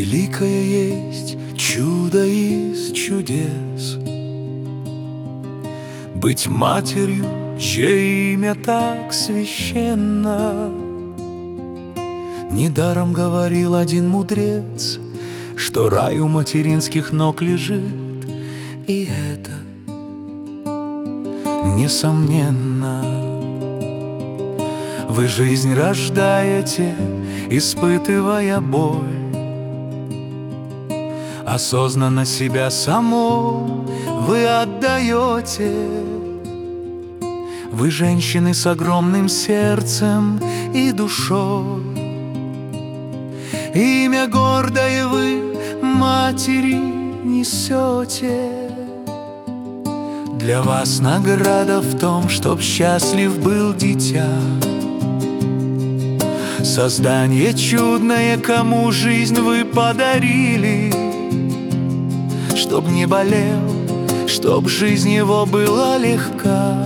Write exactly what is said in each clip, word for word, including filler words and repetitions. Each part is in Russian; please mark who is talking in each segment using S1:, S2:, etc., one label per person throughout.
S1: великое есть чудо из чудес. Быть матерью, чье имя так священно. Недаром говорил один мудрец, что рай у материнских ног лежит, и это несомненно. Вы жизнь рождаете, испытывая боль, осознанно себя саму вы отдаете. Вы женщины с огромным сердцем и душой, имя гордое вы матери несете. Для вас награда в том, чтоб счастлив был дитя. Создание чудное, кому жизнь вы подарили, чтоб не болел, чтоб жизнь его была легка.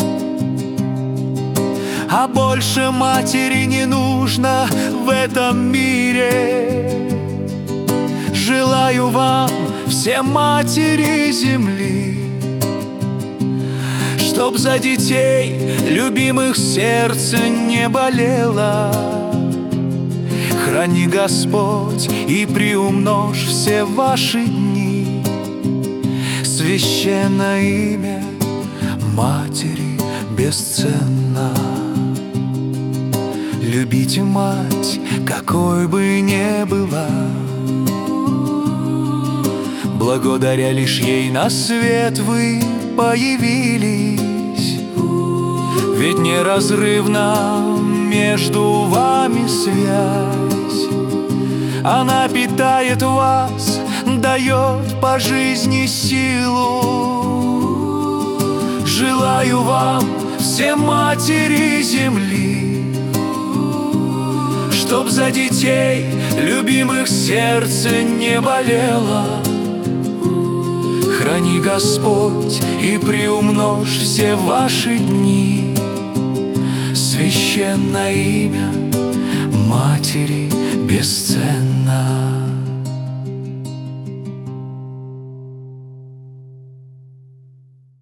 S1: А больше матери не нужно в этом мире. Желаю вам, все матери земли, чтоб за детей любимых сердце не болело. Храни Господь и приумножь все ваши дни. Священное имя матери бесценно. Любите мать, какой бы ни была, благодаря лишь ей на свет вы появились. Ведь неразрывна между вами связь. Она питает вас, дает по жизни силу. Желаю вам, все матери земли, чтоб за детей любимых сердце не болело. Храни Господь и приумножь все ваши дни. Священное имя матери бесценно.